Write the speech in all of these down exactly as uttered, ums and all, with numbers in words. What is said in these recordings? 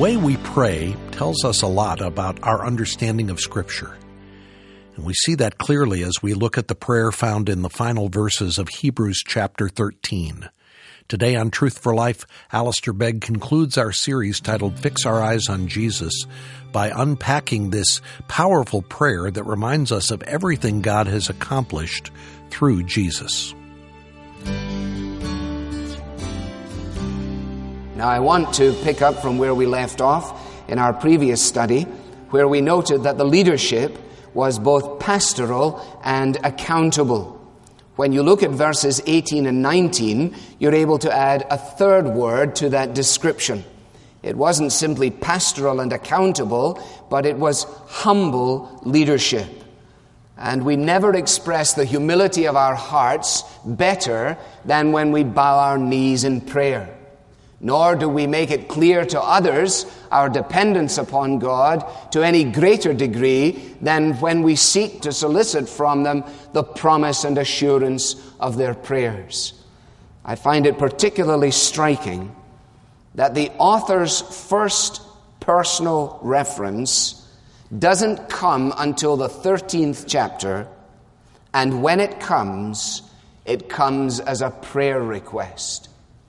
way we pray tells us a lot about our understanding of Scripture. And we see that clearly as we look at the prayer found in the final verses of Hebrews chapter thirteen. Today on Truth for Life, Alistair Begg concludes our series titled Fix Our Eyes on Jesus by unpacking this powerful prayer that reminds us of everything God has accomplished through Jesus. Now I want to pick up from where we left off in our previous study, where we noted that the leadership was both pastoral and accountable. When you look at verses eighteen and nineteen, you're able to add a third word to that description. It wasn't simply pastoral and accountable, but it was humble leadership. And we never express the humility of our hearts better than when we bow our knees in prayer. Nor do we make it clear to others our dependence upon God to any greater degree than when we seek to solicit from them the promise and assurance of their prayers. I find it particularly striking that the author's first personal reference doesn't come until the thirteenth chapter, and when it comes, it comes as a prayer request.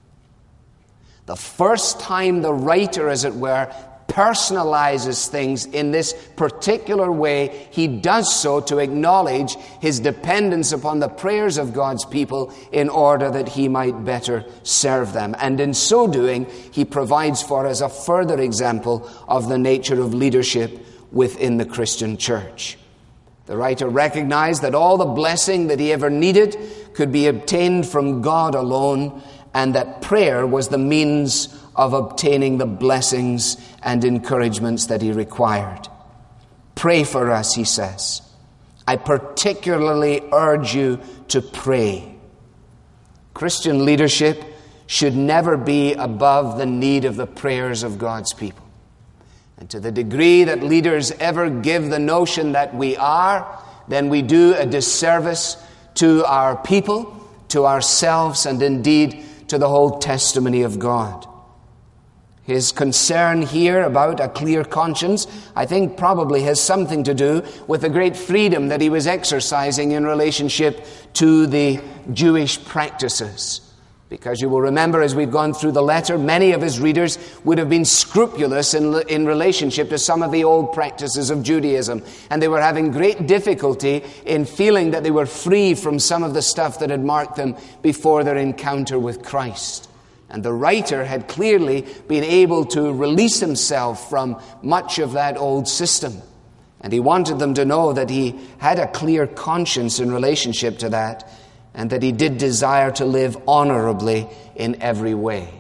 The first time the writer, as it were, personalizes things in this particular way, he does so to acknowledge his dependence upon the prayers of God's people in order that he might better serve them. And in so doing, he provides for us a further example of the nature of leadership within the Christian church. The writer recognized that all the blessing that he ever needed could be obtained from God alone, and that prayer was the means of obtaining the blessings and encouragements that he required. Pray for us, he says. I particularly urge you to pray. Christian leadership should never be above the need of the prayers of God's people. And to the degree that leaders ever give the notion that we are, then we do a disservice to our people, to ourselves, and indeed to the whole testimony of God. His concern here about a clear conscience, I think, probably has something to do with the great freedom that he was exercising in relationship to the Jewish practices. Because you will remember, as we've gone through the letter, many of his readers would have been scrupulous in, in relationship to some of the old practices of Judaism. And they were having great difficulty in feeling that they were free from some of the stuff that had marked them before their encounter with Christ. And the writer had clearly been able to release himself from much of that old system. And he wanted them to know that he had a clear conscience in relationship to that, and that he did desire to live honorably in every way.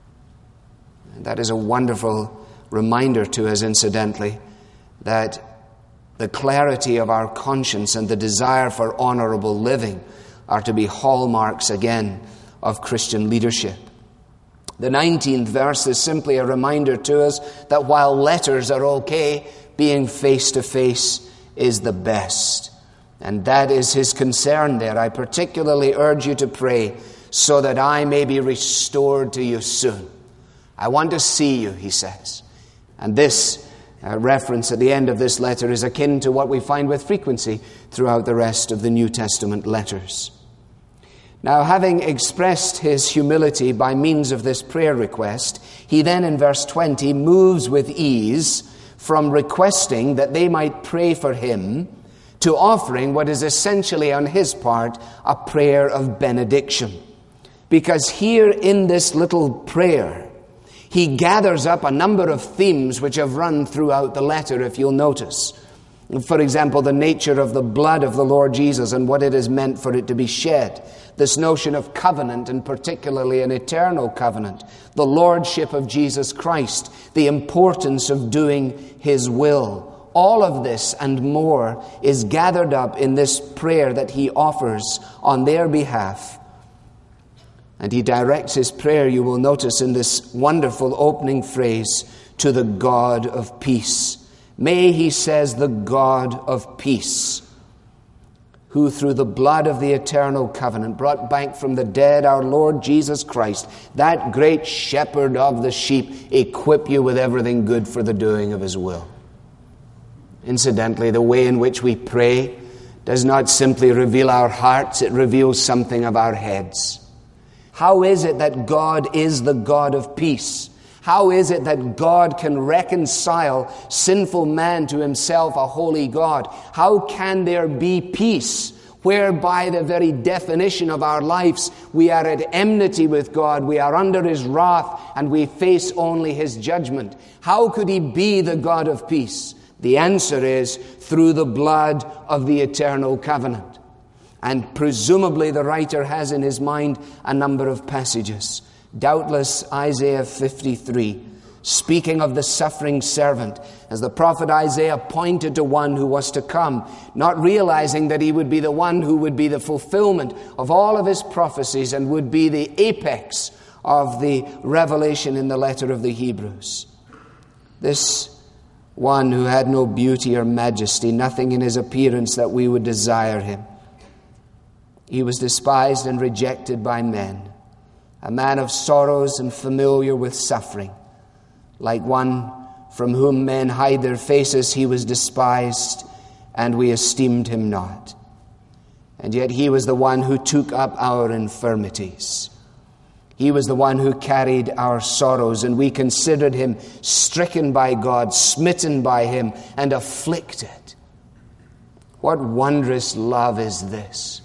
And that is a wonderful reminder to us, incidentally, that the clarity of our conscience and the desire for honorable living are to be hallmarks again of Christian leadership. The nineteenth verse is simply a reminder to us that while letters are okay, being face to face is the best. And that is his concern there. I particularly urge you to pray so that I may be restored to you soon. I want to see you, he says. And this uh, reference at the end of this letter is akin to what we find with frequency throughout the rest of the New Testament letters. Now, having expressed his humility by means of this prayer request, he then in verse twenty moves with ease from requesting that they might pray for him to offering what is essentially on his part a prayer of benediction. Because here in this little prayer, he gathers up a number of themes which have run throughout the letter, if you'll notice. For example, the nature of the blood of the Lord Jesus and what it is meant for it to be shed. This notion of covenant, and particularly an eternal covenant. The lordship of Jesus Christ. The importance of doing his will. All of this and more is gathered up in this prayer that he offers on their behalf. And he directs his prayer, you will notice in this wonderful opening phrase, to the God of peace. May, he says, the God of peace. who through the blood of the eternal covenant brought back from the dead our Lord Jesus Christ, that great shepherd of the sheep, equip you with everything good for the doing of his will. Incidentally, the way in which we pray does not simply reveal our hearts, it reveals something of our heads. How is it that God is the God of peace? How is it that God can reconcile sinful man to himself, a holy God? How can there be peace whereby the very definition of our lives, we are at enmity with God, we are under his wrath, and we face only his judgment? How could he be the God of peace? The answer is through the blood of the eternal covenant. And presumably the writer has in his mind a number of passages. Doubtless Isaiah fifty-three, speaking of the suffering servant, as the prophet Isaiah pointed to one who was to come, not realizing that he would be the one who would be the fulfillment of all of his prophecies and would be the apex of the revelation in the letter of the Hebrews. This one who had no beauty or majesty, nothing in his appearance that we would desire him. He was despised and rejected by men, a man of sorrows and familiar with suffering. Like one from whom men hide their faces, he was despised, and we esteemed him not. And yet he was the one who took up our infirmities. He was the one who carried our sorrows, and we considered him stricken by God, smitten by him, and afflicted. What wondrous love is this!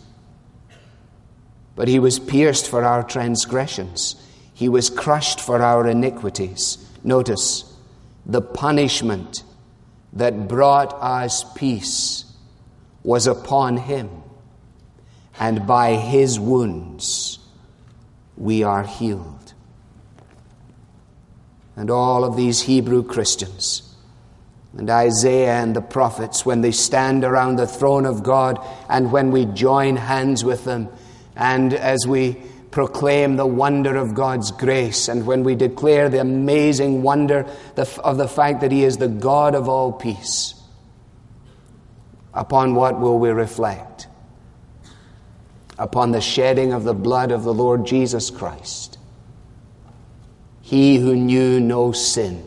But he was pierced for our transgressions. He was crushed for our iniquities. Notice, the punishment that brought us peace was upon him, and by his wounds we are healed. And all of these Hebrew Christians, and Isaiah and the prophets, when they stand around the throne of God, and when we join hands with them, and as we proclaim the wonder of God's grace, and when we declare the amazing wonder of the fact that he is the God of all peace, upon what will we reflect? Upon the shedding of the blood of the Lord Jesus Christ. He who knew no sin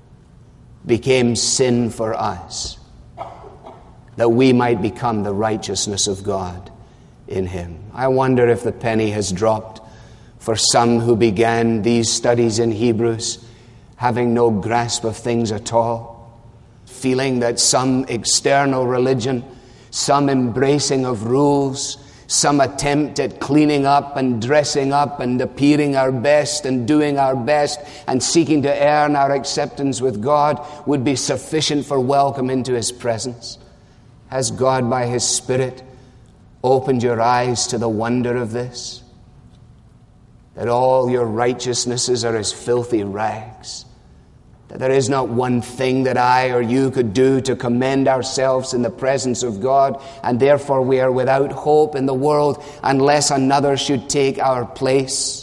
became sin for us, that we might become the righteousness of God in him. I wonder if the penny has dropped for some who began these studies in Hebrews having no grasp of things at all, feeling that some external religion, some embracing of rules, some attempt at cleaning up and dressing up and appearing our best and doing our best and seeking to earn our acceptance with God would be sufficient for welcome into his presence. Has God by his Spirit opened your eyes to the wonder of this? That all your righteousnesses are as filthy rags. That there is not one thing that I or you could do to commend ourselves in the presence of God, and therefore we are without hope in the world unless another should take our place.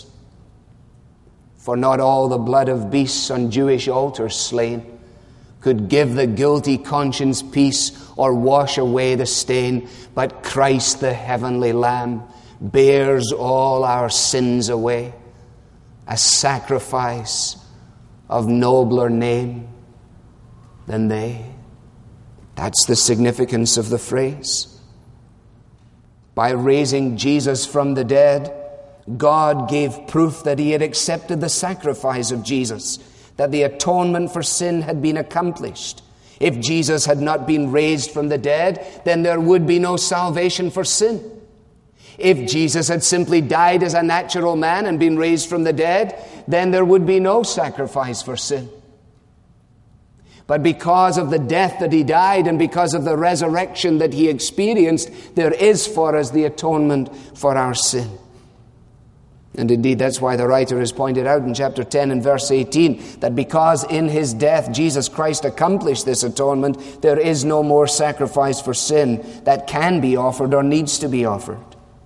For not all the blood of beasts on Jewish altars slain could give the guilty conscience peace or wash away the stain, but Christ the heavenly Lamb bears all our sins away, a sacrifice of nobler name than they. That's the significance of the phrase. By raising Jesus from the dead, God gave proof that he had accepted the sacrifice of Jesus, that the atonement for sin had been accomplished. If Jesus had not been raised from the dead, then there would be no salvation for sin. If Jesus had simply died as a natural man and been raised from the dead, then there would be no sacrifice for sin. But because of the death that he died and because of the resurrection that he experienced, there is for us the atonement for our sin. And indeed, that's why the writer has pointed out in chapter ten and verse eighteen that because in his death Jesus Christ accomplished this atonement, there is no more sacrifice for sin that can be offered or needs to be offered.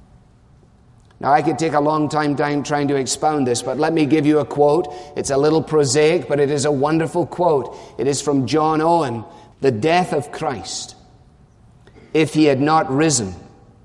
Now, I could take a long time, time trying to expound this, but let me give you a quote. It's a little prosaic, but it is a wonderful quote. It is from John Owen. The death of Christ, if he had not risen,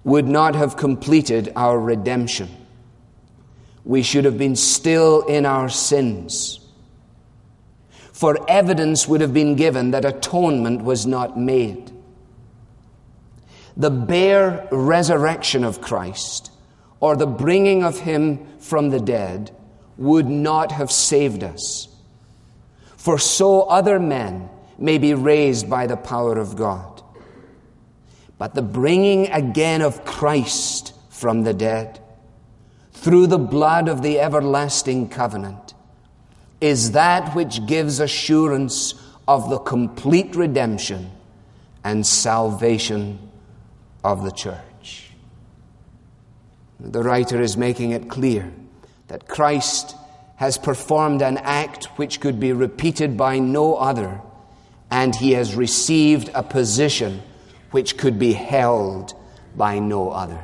would not have completed our redemption. We should have been still in our sins. For evidence would have been given that atonement was not made. The bare resurrection of Christ, or the bringing of him from the dead, would not have saved us. For so other men may be raised by the power of God. But the bringing again of Christ from the dead, through the blood of the everlasting covenant, is that which gives assurance of the complete redemption and salvation of the church. The writer is making it clear that Christ has performed an act which could be repeated by no other, and he has received a position which could be held by no other.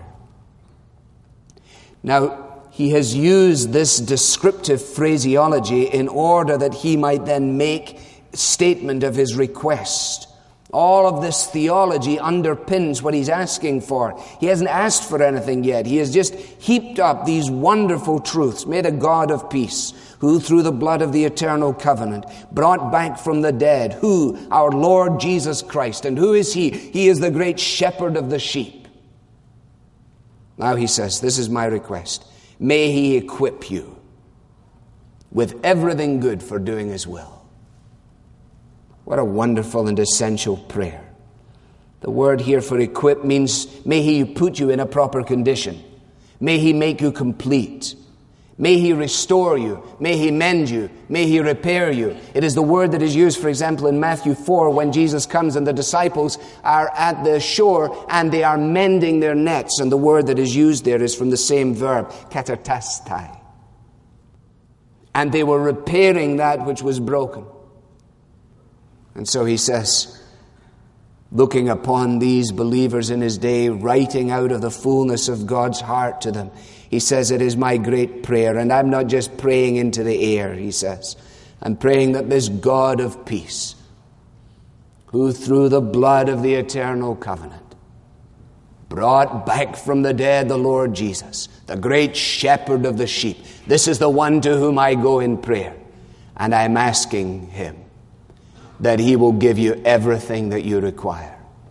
Now, he has used this descriptive phraseology in order that he might then make statement of his request. All of this theology underpins what he's asking for. He hasn't asked for anything yet. He has just heaped up these wonderful truths. May the God of peace, who through the blood of the eternal covenant brought back from the dead, who? Our Lord Jesus Christ. And who is he? He is the great shepherd of the sheep. Now he says, this is my request. May he equip you with everything good for doing his will. What a wonderful and essential prayer. The word here for equip means may he put you in a proper condition. May he make you complete. May he restore you. May he mend you. May he repair you. It is the word that is used, for example, in Matthew four when Jesus comes and the disciples are at the shore and they are mending their nets. And the word that is used there is from the same verb, katatastai. And they were repairing that which was broken. And so he says, looking upon these believers in his day, writing out of the fullness of God's heart to them, he says, it is my great prayer, and I'm not just praying into the air, he says. I'm praying that this God of peace, who through the blood of the eternal covenant brought back from the dead the Lord Jesus, the great shepherd of the sheep, this is the one to whom I go in prayer. And I'm asking him that he will give you everything that you require.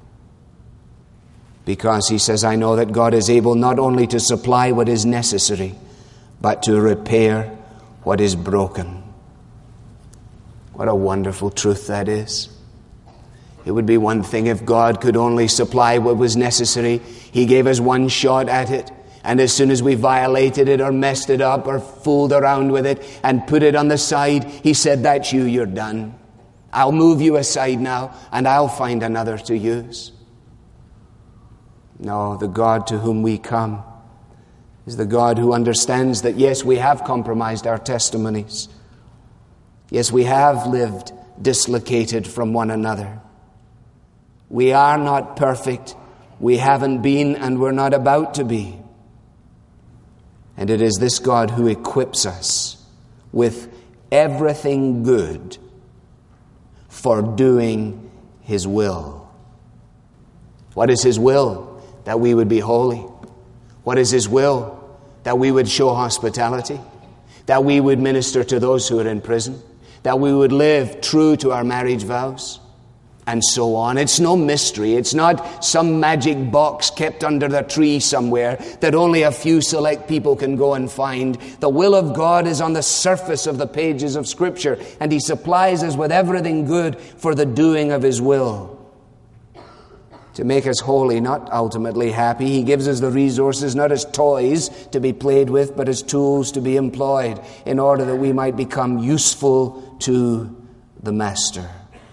Because he says, I know that God is able not only to supply what is necessary, but to repair what is broken. What a wonderful truth that is. It would be one thing if God could only supply what was necessary. He gave us one shot at it. And as soon as we violated it or messed it up or fooled around with it and put it on the side, he said, that's you, you're done. I'll move you aside now and I'll find another to use. No, the God to whom we come is the God who understands that, yes, we have compromised our testimonies. Yes, we have lived dislocated from one another. We are not perfect. We haven't been and we're not about to be. And it is this God who equips us with everything good for doing his will. What is his will? That we would be holy. What is his will? That we would show hospitality. That we would minister to those who are in prison. That we would live true to our marriage vows. And so on. It's no mystery. It's not some magic box kept under the tree somewhere that only a few select people can go and find. The will of God is on the surface of the pages of Scripture, and he supplies us with everything good for the doing of his will. To make us holy, not ultimately happy. He gives us the resources not as toys to be played with, but as tools to be employed in order that we might become useful to the Master.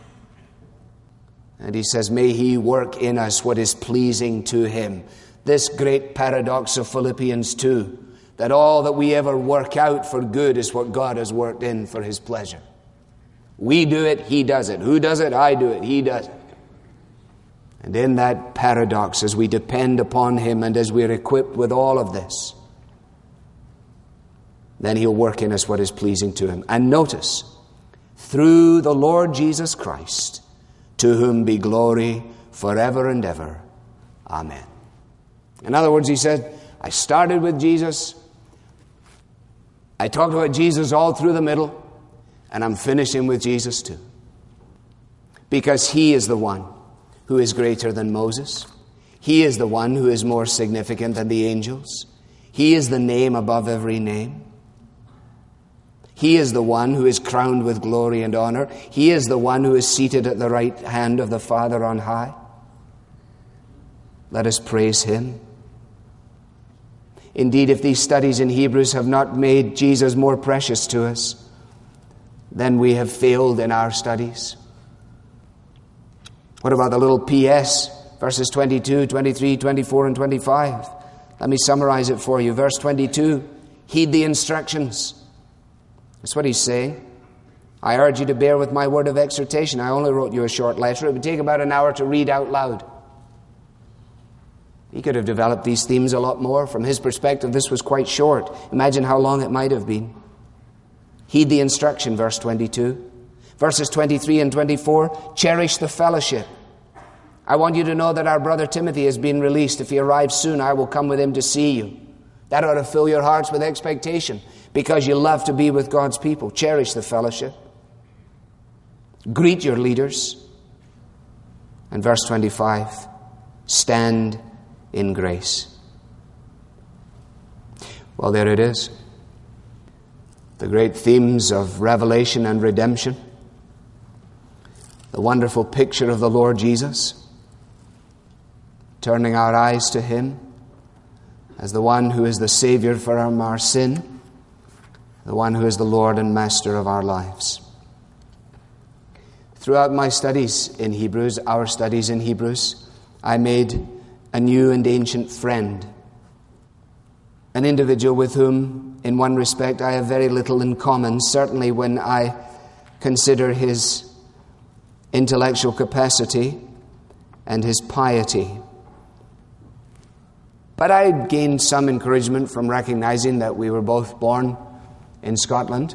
And he says, may he work in us what is pleasing to him. This great paradox of Philippians two, that all that we ever work out for good is what God has worked in for his pleasure. We do it, he does it. Who does it? I do it, he does it. And in that paradox, as we depend upon him and as we're equipped with all of this, then he'll work in us what is pleasing to him. And notice, through the Lord Jesus Christ, to whom be glory forever and ever. Amen. In other words, he said, I started with Jesus, I talked about Jesus all through the middle, and I'm finishing with Jesus too. Because he is the one who is greater than Moses. He is the one who is more significant than the angels. He is the name above every name. He is the one who is crowned with glory and honor. He is the one who is seated at the right hand of the Father on high. Let us praise him. Indeed, if these studies in Hebrews have not made Jesus more precious to us, then we have failed in our studies. What about the little P S, verses twenty-two, twenty-three, twenty-four, and twenty-five? Let me summarize it for you. Verse twenty-two, heed the instructions. That's what he's saying. I urge you to bear with my word of exhortation. I only wrote you a short letter. It would take about an hour to read out loud. He could have developed these themes a lot more. From his perspective, this was quite short. Imagine how long it might have been. Heed the instruction, verse twenty-two. Verses twenty-three and twenty-four, cherish the fellowship. I want you to know that our brother Timothy has been released. If he arrives soon, I will come with him to see you. That ought to fill your hearts with expectation because you love to be with God's people. Cherish the fellowship. Greet your leaders. And verse twenty-five, stand in grace. Well, there it is. The great themes of revelation and redemption. The wonderful picture of the Lord Jesus. Turning our eyes to him as the one who is the Savior from our sin. The one who is the Lord and Master of our lives. Throughout my studies in Hebrews, our studies in Hebrews, I made a new and ancient friend. An individual with whom, in one respect, I have very little in common, certainly when I consider his intellectual capacity and his piety. But I gained some encouragement from recognizing that we were both born in Scotland,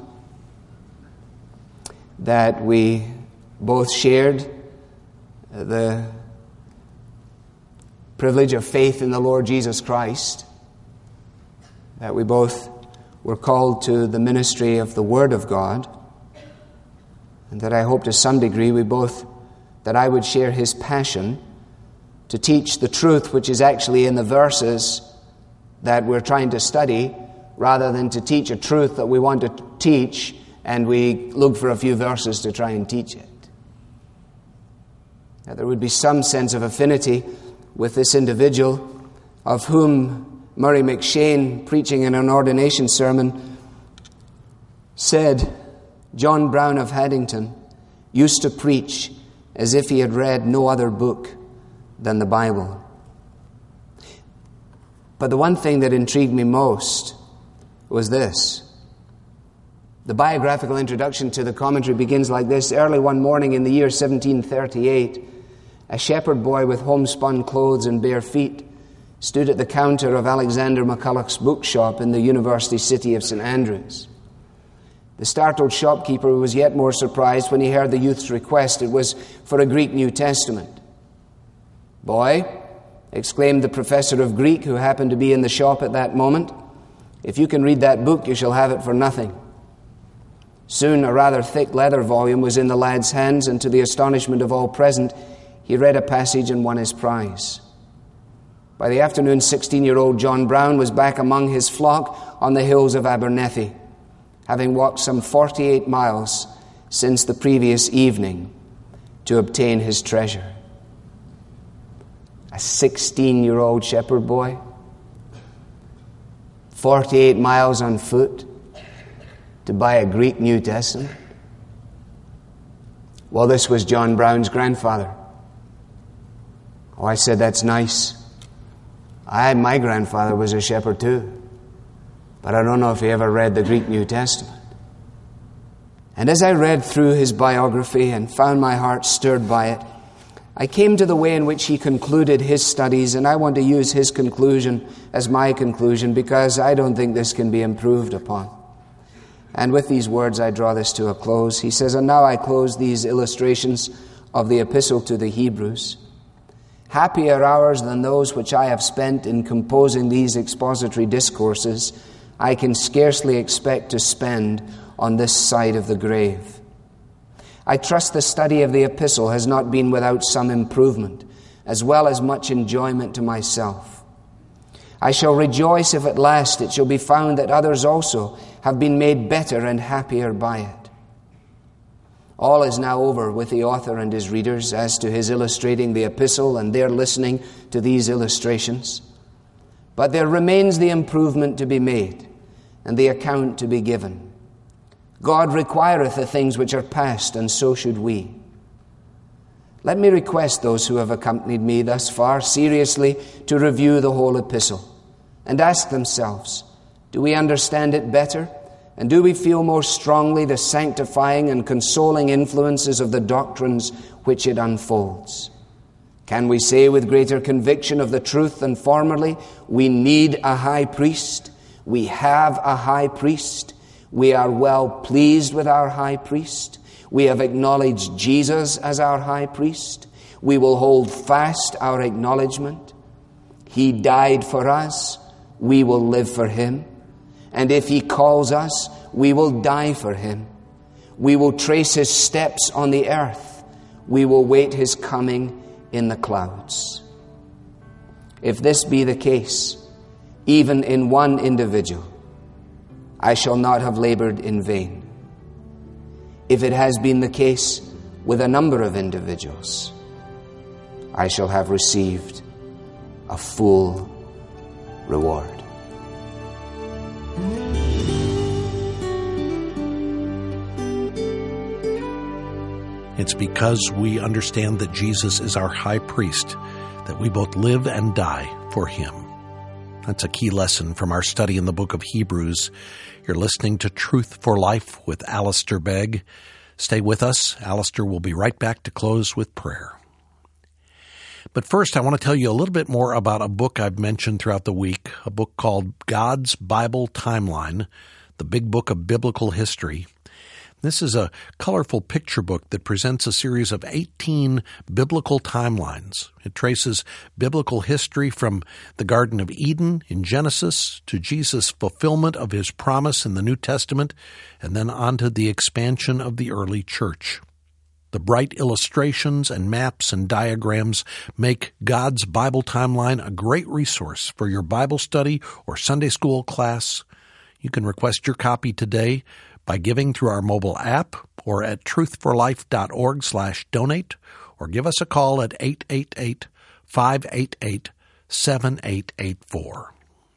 that we both shared the privilege of faith in the Lord Jesus Christ, that we both were called to the ministry of the Word of God, and that I hope to some degree we both, that I would share his passion to teach the truth which is actually in the verses that we're trying to study, rather than to teach a truth that we want to teach and we look for a few verses to try and teach it. That there would be some sense of affinity with this individual, of whom Murray McShane, preaching in an ordination sermon, said, John Brown of Haddington used to preach as if he had read no other book than the Bible. But the one thing that intrigued me most was this. The biographical introduction to the commentary begins like this. Early one morning in the year seventeen thirty-eight, a shepherd boy with homespun clothes and bare feet stood at the counter of Alexander McCulloch's bookshop in the university city of Saint Andrews. The startled shopkeeper was yet more surprised when he heard the youth's request. It was for a Greek New Testament. "Boy," exclaimed the professor of Greek who happened to be in the shop at that moment, "if you can read that book, you shall have it for nothing." Soon a rather thick leather volume was in the lad's hands, and to the astonishment of all present, he read a passage and won his prize. By the afternoon, sixteen-year-old John Brown was back among his flock on the hills of Abernethy, having walked some forty-eight miles since the previous evening to obtain his treasure. A sixteen-year-old shepherd boy, forty-eight miles on foot to buy a Greek New Testament. Well, this was John Brown's grandfather. Oh, I said, that's nice. I, my grandfather was a shepherd too, but I don't know if he ever read the Greek New Testament. And as I read through his biography and found my heart stirred by it, I came to the way in which he concluded his studies, and I want to use his conclusion as my conclusion because I don't think this can be improved upon. And with these words, I draw this to a close. He says, "And now I close these illustrations of the epistle to the Hebrews, happier hours than those which I have spent in composing these expository discourses, I can scarcely expect to spend on this side of the grave. I trust the study of the epistle has not been without some improvement, as well as much enjoyment to myself. I shall rejoice if at last it shall be found that others also have been made better and happier by it. All is now over with the author and his readers as to his illustrating the epistle and their listening to these illustrations. But there remains the improvement to be made and the account to be given. God requireth the things which are past, and so should we. Let me request those who have accompanied me thus far seriously to review the whole epistle and ask themselves, do we understand it better? And do we feel more strongly the sanctifying and consoling influences of the doctrines which it unfolds? Can we say with greater conviction of the truth than formerly, we need a high priest, we have a high priest, we are well pleased with our high priest, we have acknowledged Jesus as our high priest, we will hold fast our acknowledgement, he died for us, we will live for him. And if he calls us, we will die for him. We will trace his steps on the earth. We will wait his coming in the clouds. If this be the case, even in one individual, I shall not have labored in vain. If it has been the case with a number of individuals, I shall have received a full reward. It's because we understand that Jesus is our high priest that we both live and die for him. That's a key lesson from our study in the book of Hebrews. You're listening to Truth for Life with Alistair Begg. Stay with us. Alistair will be right back to close with prayer. But first, I want to tell you a little bit more about a book I've mentioned throughout the week, a book called God's Bible Timeline, the Big Book of Biblical History. This is a colorful picture book that presents a series of eighteen biblical timelines. It traces biblical history from the Garden of Eden in Genesis to Jesus' fulfillment of his promise in the New Testament, and then on to the expansion of the early church. The bright illustrations and maps and diagrams make God's Bible Timeline a great resource for your Bible study or Sunday school class. You can request your copy today by giving through our mobile app or at truthforlife.org slash donate, or give us a call at eight eight eight, five eight eight, seven eight eight four.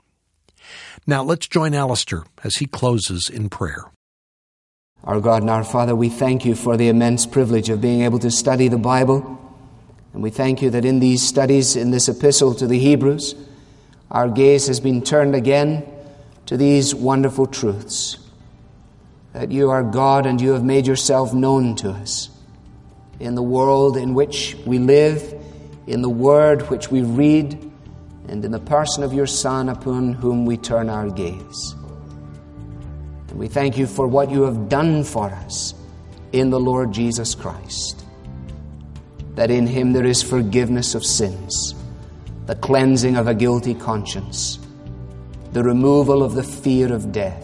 Now let's join Alistair as he closes in prayer. Our God and our Father, we thank you for the immense privilege of being able to study the Bible. And we thank you that in these studies, in this epistle to the Hebrews, our gaze has been turned again to these wonderful truths. That you are God and you have made yourself known to us in the world in which we live, in the word which we read, and in the person of your Son upon whom we turn our gaze. And we thank you for what you have done for us in the Lord Jesus Christ. That in him there is forgiveness of sins, the cleansing of a guilty conscience, the removal of the fear of death,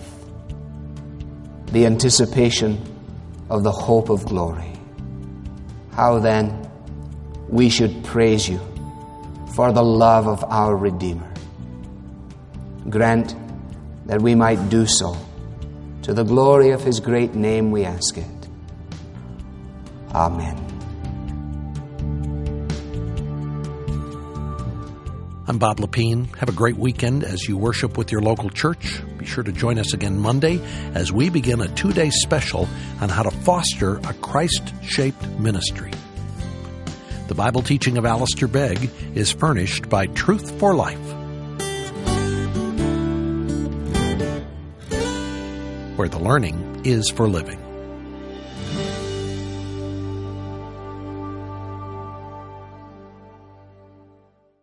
the anticipation of the hope of glory. How then we should praise you for the love of our Redeemer. Grant that we might do so. To the glory of his great name we ask it. Amen. I'm Bob Lepine. Have a great weekend as you worship with your local church. Be sure to join us again Monday as we begin a two-day special on how to foster a Christ-shaped ministry. The Bible teaching of Alistair Begg is furnished by Truth for Life, where the learning is for living.